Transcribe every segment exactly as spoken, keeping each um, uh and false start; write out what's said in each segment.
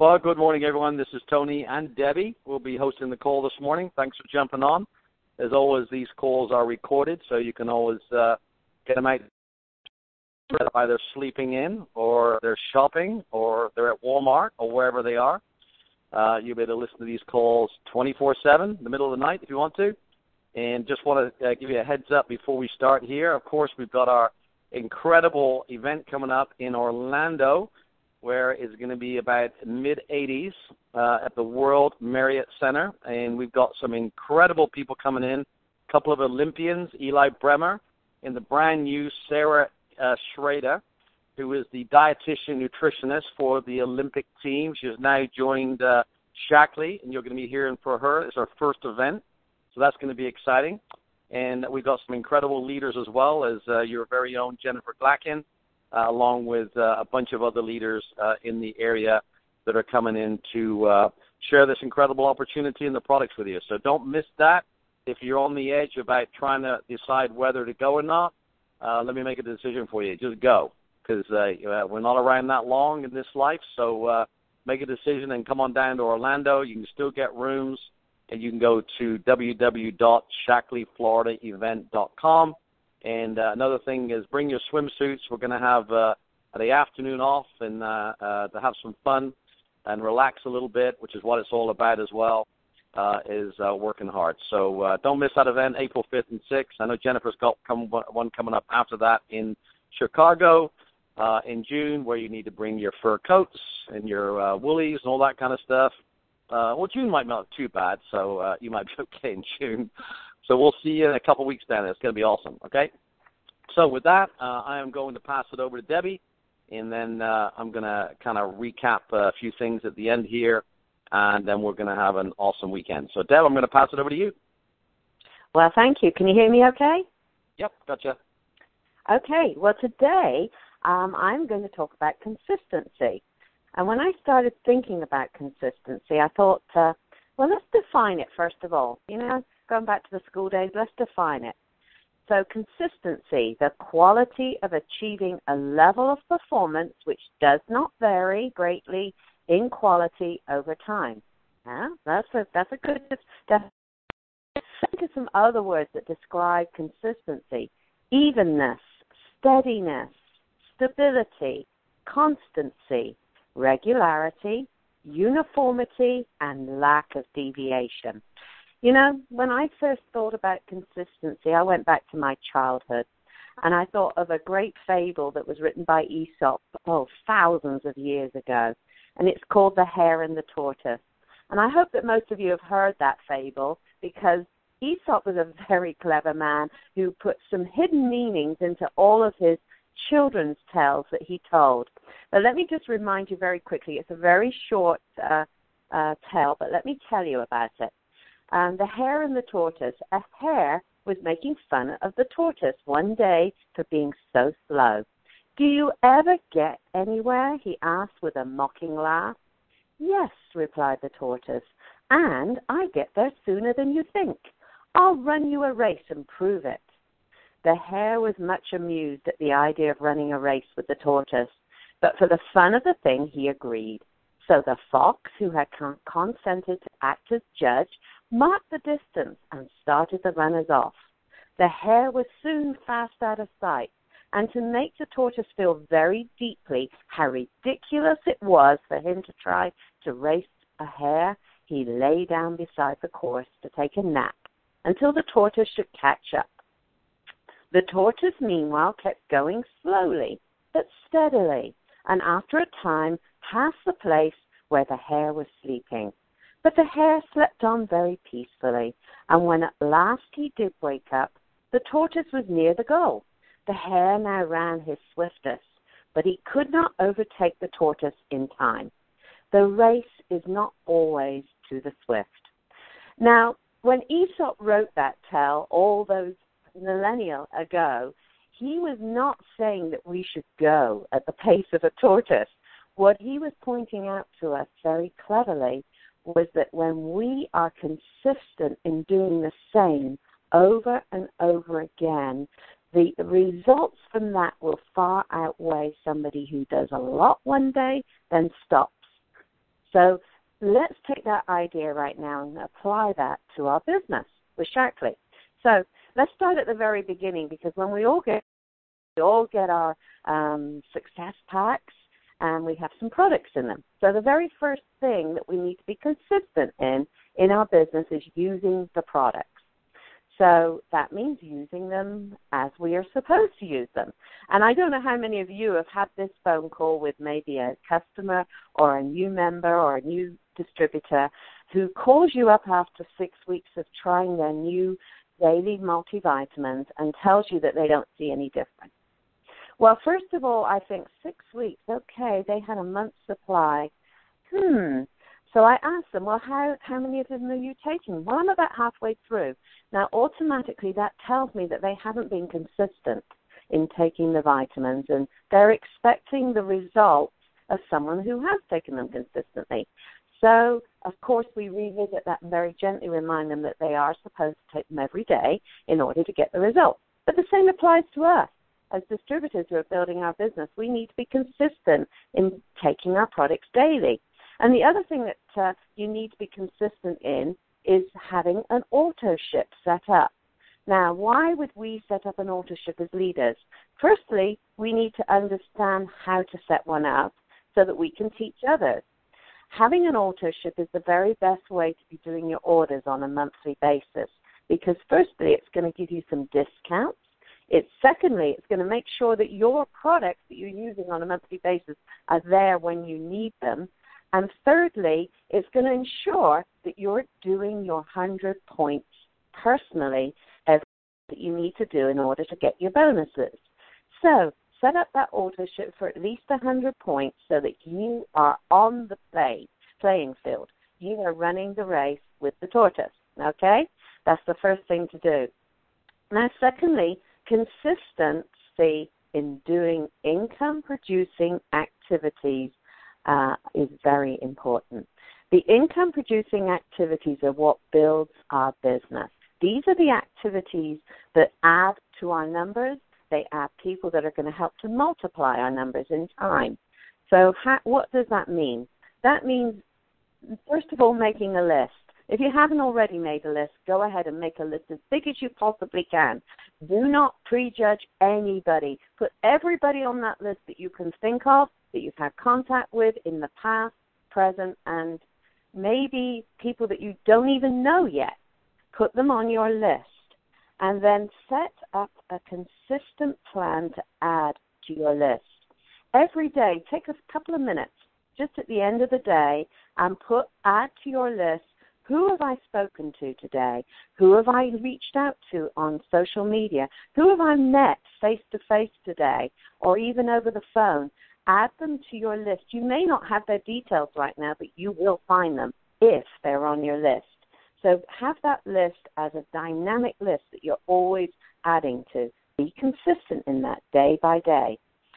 Well, good morning, everyone. This is Tony and Debbie. We'll be hosting the call this morning. Thanks for jumping on. As always, these calls are recorded, so you can always uh, get them out either sleeping in or they're shopping or they're at Walmart or wherever they are. Uh, you'll be able to listen to these calls twenty-four seven in the middle of the night if you want to. And just want to uh, give you a heads up before we start here. Of course, we've got our incredible event coming up in Orlando, where it's going to be about mid eighties uh, at the World Marriott Center. And we've got some incredible people coming in, a couple of Olympians, Eli Bremer, and the brand new Sarah uh, Schrader, who is the dietitian nutritionist for the Olympic team. She has now joined uh, Shaklee, and you're going to be hearing from her. It's our first event, so that's going to be exciting. And we've got some incredible leaders as well as uh, your very own Jennifer Glacken, uh, along with uh, a bunch of other leaders uh, in the area that are coming in to uh, share this incredible opportunity and the products with you. So don't miss that. If you're on the edge about trying to decide whether to go or not, uh, let me make a decision for you. Just go, because uh, we're not around that long in this life. So uh, make a decision and come on down to Orlando. You can still get rooms, and you can go to w w w dot shaklee florida event dot com. And uh, another thing is bring your swimsuits. We're going to have uh, the afternoon off and uh, uh, to have some fun and relax a little bit, which is what it's all about as well, uh, is uh, working hard. So uh, don't miss that event, April fifth and sixth. I know Jennifer's got come, one coming up after that in Chicago uh, in June, where you need to bring your fur coats and your uh, woolies and all that kind of stuff. Uh, well, June might not be too bad, so uh, you might be okay in June. So we'll see you in a couple weeks down there. It's going to be awesome, okay? So with that, uh, I am going to pass it over to Debbie, and then uh, I'm going to kind of recap a few things at the end here, and then we're going to have an awesome weekend. So, Deb, I'm going to pass it over to you. Well, thank you. Can you hear me okay? Yep, gotcha. Okay. Well, today um, I'm going to talk about consistency. And when I started thinking about consistency, I thought, uh, well, let's define it first of all. You know, going back to the school days, let's define it. So consistency, the quality of achieving a level of performance which does not vary greatly in quality over time. Yeah, that's a, that's a good definition. Think of some other words that describe consistency: evenness, steadiness, stability, constancy, regularity, uniformity, and lack of deviation. You know, when I first thought about consistency, I went back to my childhood, and I thought of a great fable that was written by Aesop, oh, thousands of years ago, and it's called The Hare and the Tortoise. And I hope that most of you have heard that fable, because Aesop was a very clever man who put some hidden meanings into all of his children's tales that he told. But let me just remind you very quickly. It's a very short uh, uh, tale, but let me tell you about it. Um, the Hare and the Tortoise. A hare was making fun of the tortoise one day for being so slow. "Do you ever get anywhere?" he asked with a mocking laugh. "Yes," replied the tortoise, "and I get there sooner than you think. I'll run you a race and prove it." The hare was much amused at the idea of running a race with the tortoise, but for the fun of the thing, he agreed. So the fox, who had con- consented to act as judge, marked the distance and started the runners off. The hare was soon fast out of sight, and to make the tortoise feel very deeply how ridiculous it was for him to try to race a hare, he lay down beside the course to take a nap until the tortoise should catch up. The tortoise, meanwhile, kept going slowly but steadily, and after a time passed the place where the hare was sleeping. But the hare slept on very peacefully, and when at last he did wake up, the tortoise was near the goal. The hare now ran his swiftest, but he could not overtake the tortoise in time. The race is not always to the swift. Now, when Aesop wrote that tale all those millennia ago, he was not saying that we should go at the pace of a tortoise. What he was pointing out to us very cleverly was that when we are consistent in doing the same over and over again, the results from that will far outweigh somebody who does a lot one day, then stops. So let's take that idea right now and apply that to our business with Sharkly. So let's start at the very beginning, because when we all get we all get our um, success packs, and we have some products in them. So the very first thing that we need to be consistent in in our business is using the products. So that means using them as we are supposed to use them. And I don't know how many of you have had this phone call with maybe a customer or a new member or a new distributor who calls you up after six weeks of trying their new daily multivitamins and tells you that they don't see any difference. Well, first of all, I think six weeks, okay, they had a month's supply. Hmm. So I asked them, well, how, how many of them are you taking? Well, I'm about halfway through. Now, automatically, that tells me that they haven't been consistent in taking the vitamins, and they're expecting the results of someone who has taken them consistently. So, of course, we revisit that and very gently remind them that they are supposed to take them every day in order to get the results. But the same applies to us. As distributors who are building our business, we need to be consistent in taking our products daily. And the other thing that uh, you need to be consistent in is having an auto ship set up. Now, why would we set up an auto ship as leaders? Firstly, we need to understand how to set one up so that we can teach others. Having an auto ship is the very best way to be doing your orders on a monthly basis, because firstly, it's going to give you some discounts. It's secondly, it's going to make sure that your products that you're using on a monthly basis are there when you need them. And thirdly, it's going to ensure that you're doing your one hundred points personally every that you need to do in order to get your bonuses. So set up that auto ship for at least one hundred points so that you are on the play, playing field. You are running the race with the tortoise, okay? That's the first thing to do. Now, secondly, consistency in doing income-producing activities uh, is very important. The income-producing activities are what builds our business. These are the activities that add to our numbers. They add people that are going to help to multiply our numbers in time. So how, what does that mean? That means, first of all, making a list. If you haven't already made a list, go ahead and make a list as big as you possibly can. Do not prejudge anybody. Put everybody on that list that you can think of, that you've had contact with in the past, present, and maybe people that you don't even know yet. Put them on your list. And then set up a consistent plan to add to your list. Every day, take a couple of minutes, just at the end of the day, and put add to your list. Who have I spoken to today? Who have I reached out to on social media? Who have I met face-to-face today or even over the phone? Add them to your list. You may not have their details right now, but you will find them if they're on your list. So have that list as a dynamic list that you're always adding to. Be consistent in that day by day.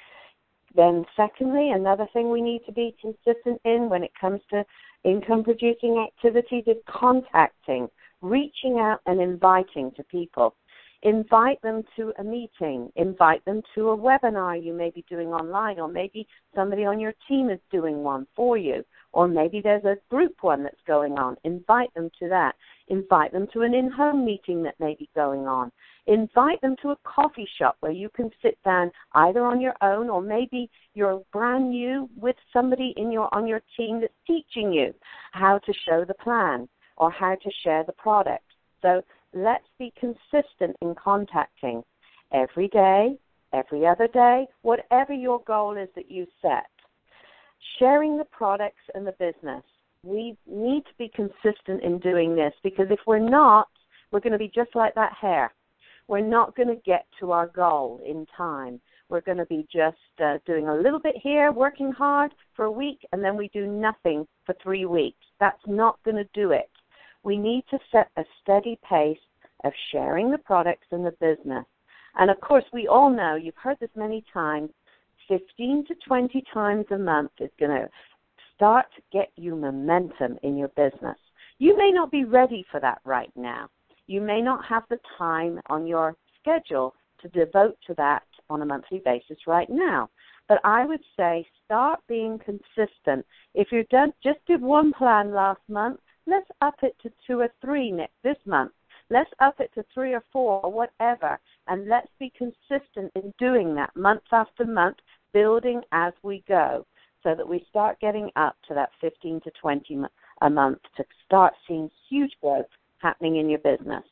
Then secondly, another thing we need to be consistent in when it comes to income-producing activities is contacting, reaching out and inviting to people. Invite them to a meeting. Invite them to a webinar you may be doing online, or maybe somebody on your team is doing one for you, or maybe there's a group one that's going on. Invite them to that. Invite them to an in-home meeting that may be going on. Invite them to a coffee shop where you can sit down either on your own, or maybe you're brand new with somebody in your on your team that's teaching you how to show the plan or how to share the product. So let's be consistent in contacting every day, every other day, whatever your goal is that you set. Sharing the products and the business. We need to be consistent in doing this, because if we're not, we're going to be just like that hare. We're not going to get to our goal in time. We're going to be just uh, doing a little bit here, working hard for a week, and then we do nothing for three weeks. That's not going to do it. We need to set a steady pace of sharing the products and the business. And, of course, we all know, you've heard this many times, fifteen to twenty times a month is going to start to get you momentum in your business. You may not be ready for that right now. You may not have the time on your schedule to devote to that on a monthly basis right now. But I would say start being consistent. If you done, just did one plan last month, let's up it to two or three next, this month. Let's up it to three or four or whatever, and let's be consistent in doing that month after month, building as we go, so that we start getting up to that fifteen to twenty a month to start seeing huge growth happening in your business.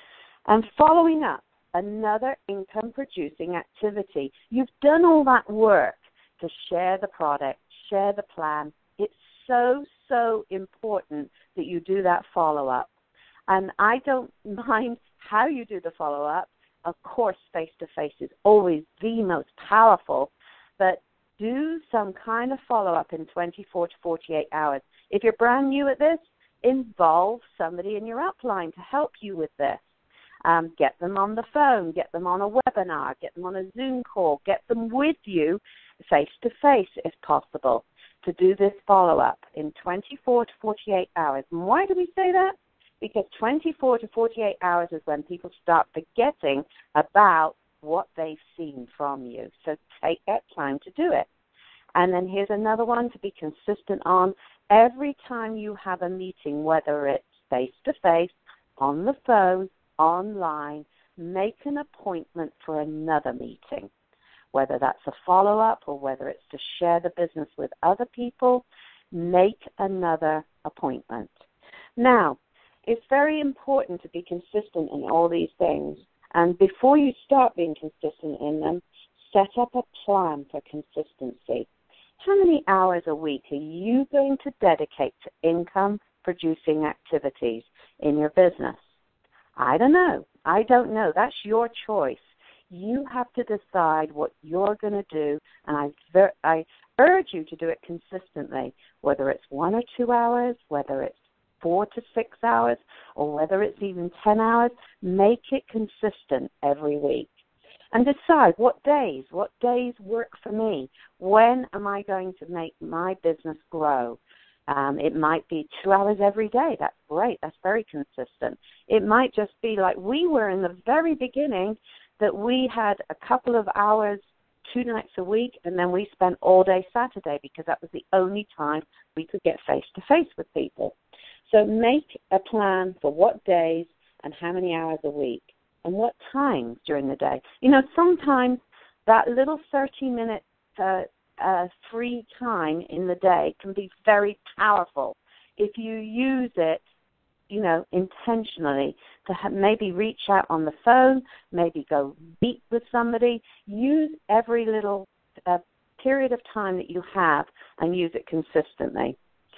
And following up, another income-producing activity. You've done all that work to share the product, share the plan. It's so, so important that you do that follow-up. And I don't mind how you do the follow-up. Of course, face-to-face is always the most powerful, but do some kind of follow-up in twenty-four to forty-eight hours. If you're brand new at this, involve somebody in your upline to help you with this. Um, get them on the phone, get them on a webinar, get them on a Zoom call, get them with you face-to-face if possible to do this follow-up in twenty-four to forty-eight hours. And why do we say that? Because twenty-four to forty-eight hours is when people start forgetting about what they've seen from you. So take that time to do it. And then here's another one to be consistent on. Every time you have a meeting, whether it's face-to-face, on the phone, online, make an appointment for another meeting, whether that's a follow-up or whether it's to share the business with other people. Make another appointment. Now, it's very important to be consistent in all these things. And before you start being consistent in them, set up a plan for consistency. How many hours a week are you going to dedicate to income-producing activities in your business? I don't know. I don't know. That's your choice. You have to decide what you're going to do, and I, ver- I urge you to do it consistently, whether it's one or two hours, whether it's four to six hours, or whether it's even ten hours. Make it consistent every week. And decide what days, what days work for me. When am I going to make my business grow? Um, it might be two hours every day. That's great. That's very consistent. It might just be like we were in the very beginning, that we had a couple of hours, two nights a week, and then we spent all day Saturday because that was the only time we could get face-to-face with people. So make a plan for what days and how many hours a week and what times during the day. You know, sometimes that little thirty-minute uh, uh, free time in the day can be very powerful if you use it, you know, intentionally to have, maybe reach out on the phone, maybe go meet with somebody. Use every little uh, period of time that you have and use it consistently.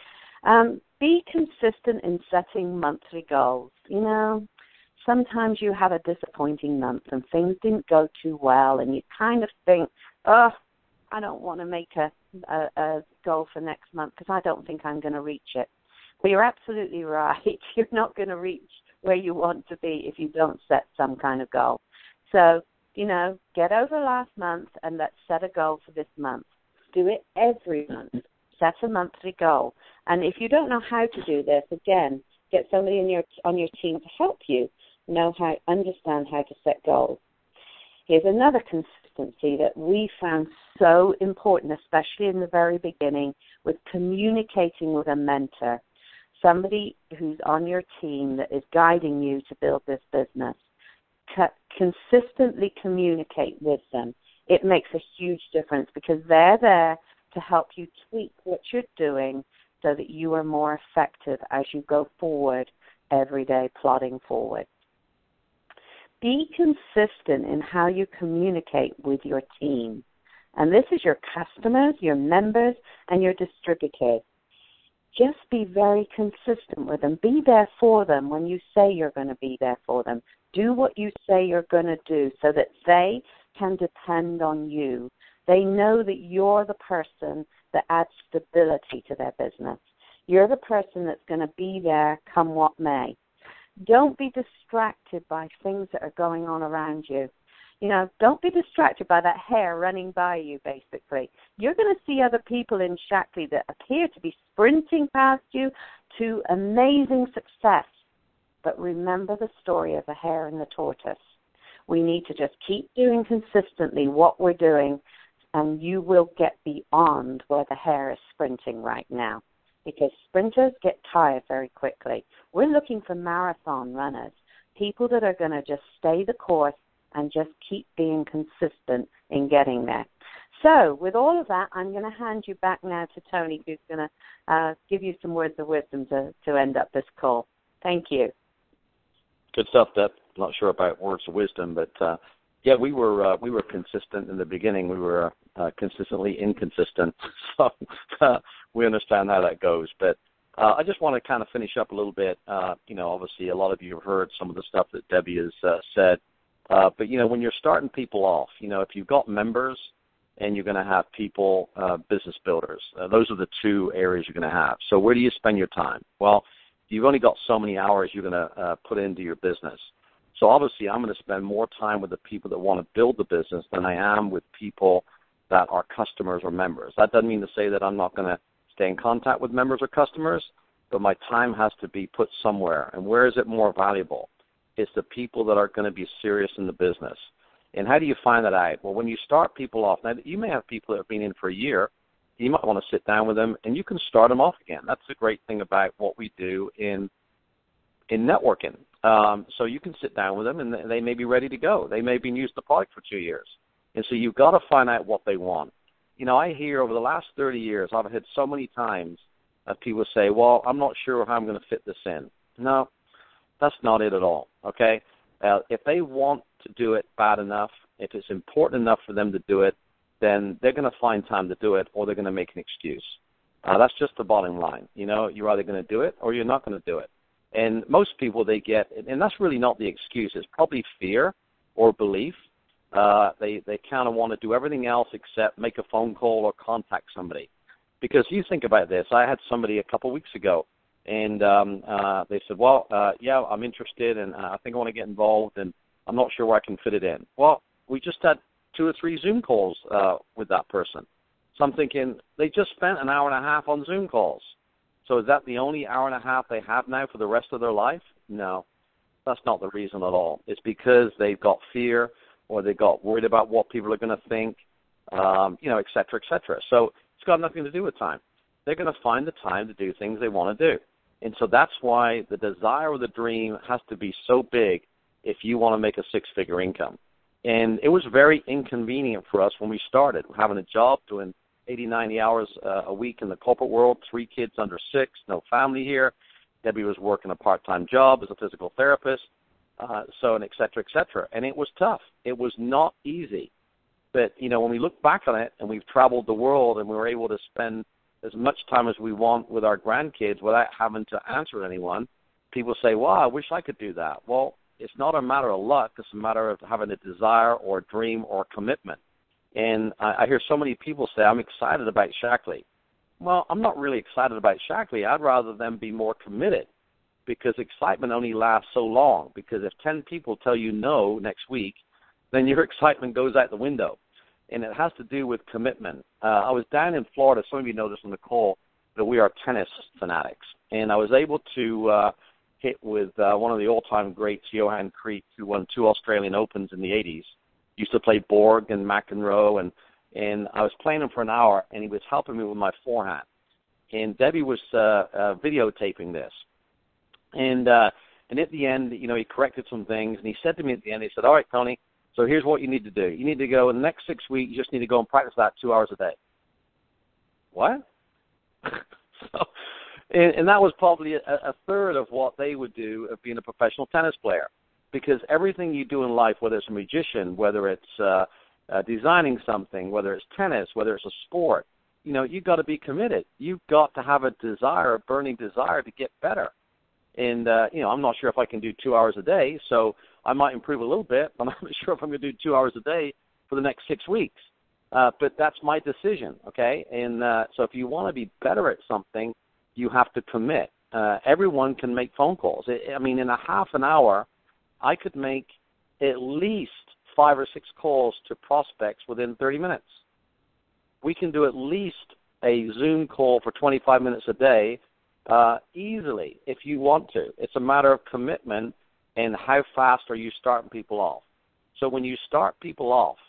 Um, be consistent in setting monthly goals. You know, sometimes you have a disappointing month and things didn't go too well and you kind of think, oh, I don't want to make a, a, a goal for next month because I don't think I'm going to reach it. But you're absolutely right. You're not going to reach where you want to be if you don't set some kind of goal. So, you know, get over last month and let's set a goal for this month. Do it every month. Set a monthly goal. And if you don't know how to do this, again, get somebody in your on your team to help you know how, understand how to set goals. Here's another consistency that we found so important, especially in the very beginning, with communicating with a mentor, somebody who's on your team that is guiding you to build this business. Consistently communicate with them. It makes a huge difference because they're there to help you tweak what you're doing so that you are more effective as you go forward every day, plodding forward. Be consistent in how you communicate with your team. And this is your customers, your members, and your distributors. Just be very consistent with them. Be there for them when you say you're going to be there for them. Do what you say you're going to do so that they can depend on you. They know that you're the person that adds stability to their business. You're the person that's going to be there come what may. Don't be distracted by things that are going on around you. You know, don't be distracted by that hare running by you, basically. You're going to see other people in Shaklee that appear to be sprinting past you to amazing success. But remember the story of the hare and the tortoise. We need to just keep doing consistently what we're doing and you will get beyond where the hair is sprinting right now, because sprinters get tired very quickly. We're looking for marathon runners, people that are going to just stay the course and just keep being consistent in getting there. So with all of that, I'm going to hand you back now to Tony, who's going to uh, give you some words of wisdom to, to end up this call. Thank you. Good stuff, Deb. Not sure about words of wisdom, but uh, yeah, we were uh, we were consistent in the beginning. We were uh, consistently inconsistent, so uh, we understand how that goes. But uh, I just want to kind of finish up a little bit. Uh, you know, obviously, a lot of you have heard some of the stuff that Debbie has uh, said. Uh, but you know, when you're starting people off, you know, if you've got members and you're going to have people, uh, business builders, uh, those are the two areas you're going to have. So where do you spend your time? Well, you've only got so many hours you're going to uh, put into your business. So obviously I'm going to spend more time with the people that want to build the business than I am with people that are customers or members. That doesn't mean to say that I'm not going to stay in contact with members or customers, but my time has to be put somewhere. And where is it more valuable? It's the people that are going to be serious in the business. And how do you find that out? Well, when you start people off, now you may have people that have been in for a year. You might want to sit down with them, and you can start them off again. That's the great thing about what we do in in networking. Um, so you can sit down with them, and they may be ready to go. They may have been using the product for two years. And so you've got to find out what they want. You know, I hear over the last thirty years, I've had so many times that people say, well, I'm not sure how I'm going to fit this in. No, that's not it at all, okay? Uh, if they want to do it bad enough, if it's important enough for them to do it, then they're going to find time to do it, or they're going to make an excuse. Uh, that's just the bottom line. You know, you're either going to do it or you're not going to do it. And most people, they get, and that's really not the excuse. It's probably fear or belief. Uh, they they kind of want to do everything else except make a phone call or contact somebody. Because you think about this. I had somebody a couple of weeks ago, and um, uh, they said, well, uh, yeah, I'm interested, and I think I want to get involved, and I'm not sure where I can fit it in. Well, we just had two or three Zoom calls uh, with that person. So I'm thinking, they just spent an hour and a half on Zoom calls. So is that the only hour and a half they have now for the rest of their life? No, that's not the reason at all. It's because they've got fear, or they got worried about what people are going to think, um, you know, et cetera, et cetera. So it's got nothing to do with time. They're going to find the time to do things they want to do. And so that's why the desire or the dream has to be so big if you want to make a six-figure income. And it was very inconvenient for us when we started, having a job, doing eighty, ninety hours uh, a week in the corporate world, three kids under six, no family here. Debbie was working a part-time job as a physical therapist, uh, so and et cetera, et cetera. And it was tough. It was not easy. But, you know, when we look back on it and we've traveled the world and we were able to spend as much time as we want with our grandkids without having to answer anyone, people say, well, I wish I could do that. Well, it's not a matter of luck. It's a matter of having a desire or a dream or a commitment. And I, I hear so many people say, I'm excited about Shaklee. Well, I'm not really excited about Shaklee. I'd rather them be more committed, because excitement only lasts so long. Because if ten people tell you no next week, then your excitement goes out the window. And it has to do with commitment. Uh, I was down in Florida. Some of you noticed on the call that we are tennis fanatics. And I was able to uh, hit with uh, one of the all-time greats, Johan Creek, who won two Australian Opens in the eighties. Used to play Borg and McEnroe, and, and I was playing him for an hour, and he was helping me with my forehand. And Debbie was uh, uh, videotaping this. And uh, and at the end, you know, he corrected some things, and he said to me at the end, he said, all right, Tony, so here's what you need to do. You need to go in the next six weeks, you just need to go and practice that two hours a day. What? so, and, and that was probably a, a third of what they would do of being a professional tennis player. Because everything you do in life, whether it's a magician, whether it's uh, uh, designing something, whether it's tennis, whether it's a sport, you know, you've got to be committed. You've got to have a desire, a burning desire to get better. And, uh, you know, I'm not sure if I can do two hours a day, so I might improve a little bit, but I'm not sure if I'm going to do two hours a day for the next six weeks. Uh, but that's my decision, okay? And uh, so if you want to be better at something, you have to commit. Uh, everyone can make phone calls. I, I mean, in a half an hour, I could make at least five or six calls to prospects within thirty minutes. We can do at least a Zoom call for twenty-five minutes a day uh, easily if you want to. It's a matter of commitment and how fast are you starting people off. So when you start people off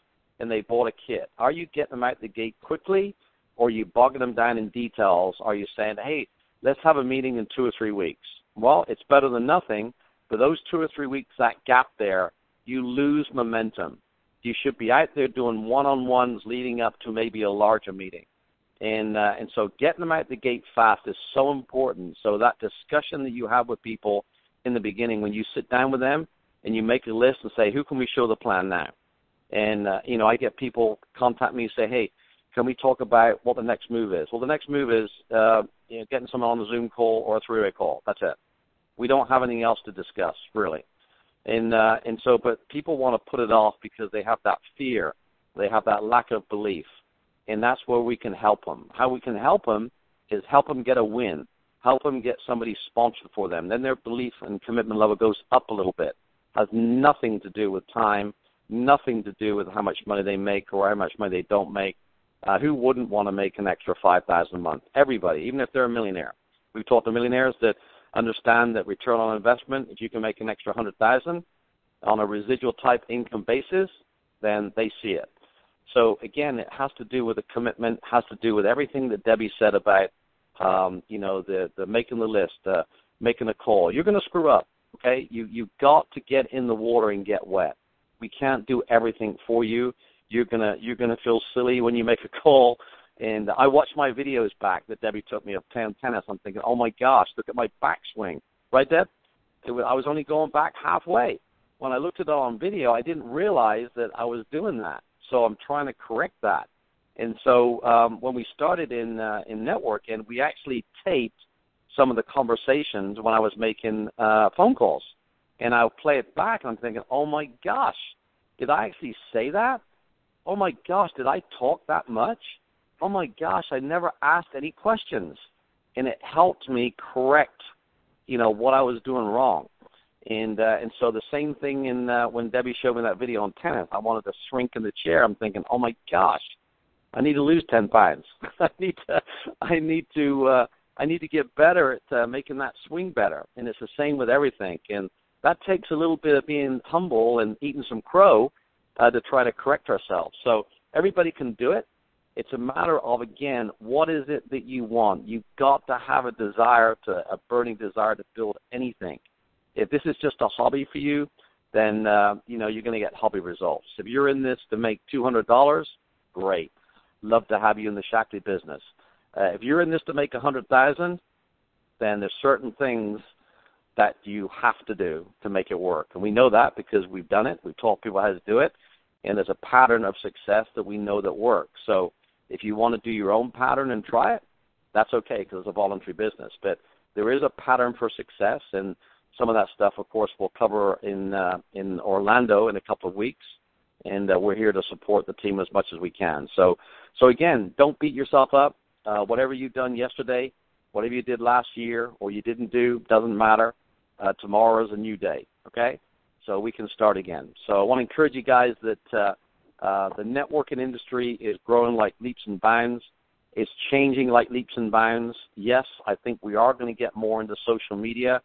and they bought a kit. Are you getting them out the gate quickly, or are you bogging them down in details? Are you saying, hey, let's have a meeting in two or three weeks? Well, it's better than nothing. For those two or three weeks, that gap there, you lose momentum. You should be out there doing one-on-ones leading up to maybe a larger meeting. And uh, and so getting them out the gate fast is so important. So that discussion that you have with people in the beginning, when you sit down with them and you make a list and say, who can we show the plan now? And, uh, you know, I get people contact me and say, hey, can we talk about what the next move is? Well, the next move is uh, you know, getting someone on a Zoom call or a three-way call. That's it. We don't have anything else to discuss, really. And uh, and so, but people want to put it off because they have that fear. They have that lack of belief. And that's where we can help them. How we can help them is help them get a win, help them get somebody sponsored for them. Then their belief and commitment level goes up a little bit. Has nothing to do with time, nothing to do with how much money they make or how much money they don't make. Uh, who wouldn't want to make an extra five thousand dollars a month? Everybody, even if they're a millionaire. We've talked to millionaires that understand that return on investment, if you can make an extra one hundred thousand dollars on a residual type income basis, then they see it. So, again, it has to do with the commitment, has to do with everything that Debbie said about, um, you know, the, the making the list, uh, making a call. You're going to screw up, okay? You, you've got to get in the water and get wet. We can't do everything for you. You're going to you're gonna feel silly when you make a call. And I watched my videos back that Debbie took me of playing tennis. I'm thinking, oh, my gosh, look at my backswing. Right, Deb? It was, I was only going back halfway. When I looked at it on video, I didn't realize that I was doing that. So I'm trying to correct that. And so um, when we started in uh, in networking, we actually taped some of the conversations when I was making uh, phone calls. And I'll play it back, and I'm thinking, oh, my gosh, did I actually say that? Oh, my gosh, did I talk that much? Oh, my gosh, I never asked any questions. And it helped me correct, you know, what I was doing wrong. And uh, and so the same thing in uh, when Debbie showed me that video on tennis. I wanted to shrink in the chair. I'm thinking, oh my gosh, I need to lose ten pounds. I need to, I need to, uh, I need to get better at uh, making that swing better. And it's the same with everything. And that takes a little bit of being humble and eating some crow uh, to try to correct ourselves. So everybody can do it. It's a matter of, again, what is it that you want? You've got to have a desire, to a burning desire to build anything. If this is just a hobby for you, then, uh, you know, you're going to get hobby results. If you're in this to make two hundred dollars, great. Love to have you in the Shakti business. Uh, if you're in this to make one hundred thousand dollars, then there's certain things that you have to do to make it work. And we know that because we've done it. We've taught people how to do it. And there's a pattern of success that we know that works. So if you want to do your own pattern and try it, that's okay because it's a voluntary business. But there is a pattern for success, and some of that stuff, of course, we'll cover in uh, in Orlando in a couple of weeks, and uh, we're here to support the team as much as we can. So, so again, don't beat yourself up. Uh, whatever you've done yesterday, whatever you did last year or you didn't do, doesn't matter. Uh, tomorrow is a new day, okay? So we can start again. So I want to encourage you guys that uh, uh, the networking industry is growing like leaps and bounds. It's changing like leaps and bounds. Yes, I think we are going to get more into social media.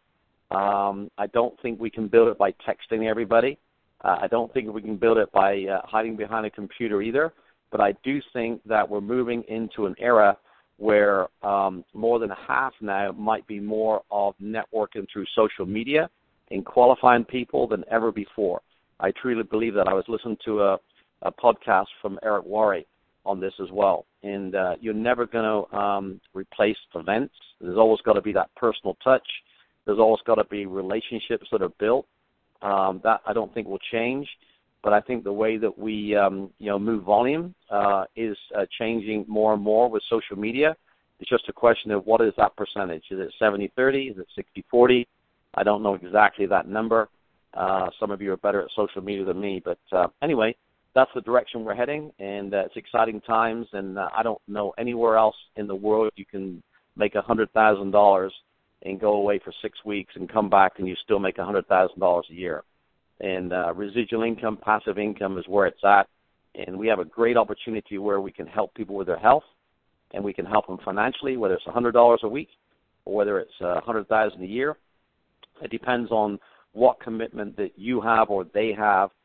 Um, I don't think we can build it by texting everybody. Uh, I don't think we can build it by uh, hiding behind a computer either. But I do think that we're moving into an era where um, more than half now might be more of networking through social media and qualifying people than ever before. I truly believe that. I was listening to a, a podcast from Eric Worre on this as well. And uh, you're never going to um, replace events. There's always got to be that personal touch. There's always got to be relationships that are built. Um, that I don't think will change, but I think the way that we, um, you know, move volume uh, is uh, changing more and more with social media. It's just a question of what is that percentage? Is it seventy thirty? Is it sixty forty? I don't know exactly that number. Uh, some of you are better at social media than me, but uh, anyway, that's the direction we're heading, and uh, it's exciting times. And uh, I don't know anywhere else in the world you can make a hundred thousand dollars and go away for six weeks and come back and you still make one hundred thousand dollars a year. And uh, residual income, passive income is where it's at. And we have a great opportunity where we can help people with their health, and we can help them financially, whether it's one hundred dollars a week or whether it's uh, one hundred thousand dollars a year. It depends on what commitment that you have or they have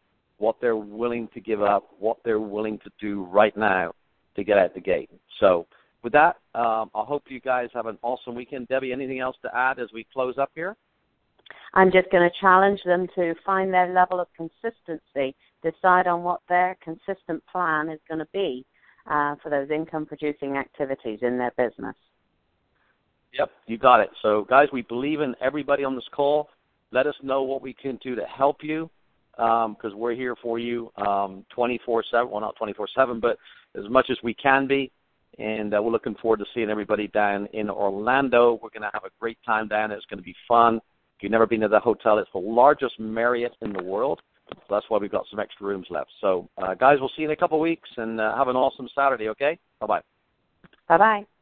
what they're willing to give up, what they're willing to do right now to get out the gate. So with that, um, I hope you guys have an awesome weekend. Debbie, anything else to add as we close up here? I'm just going to challenge them to find their level of consistency, decide on what their consistent plan is going to be uh, for those income-producing activities in their business. Yep, you got it. So, guys, we believe in everybody on this call. Let us know what we can do to help you, because um, we're here for you um, twenty-four seven. Well, not twenty-four seven, but as much as we can be. And uh, we're looking forward to seeing everybody down in Orlando. We're going to have a great time down there. It's going to be fun. If you've never been to the hotel, it's the largest Marriott in the world. So that's why we've got some extra rooms left. So, uh, guys, we'll see you in a couple of weeks, and uh, have an awesome Saturday, okay? Bye-bye. Bye-bye.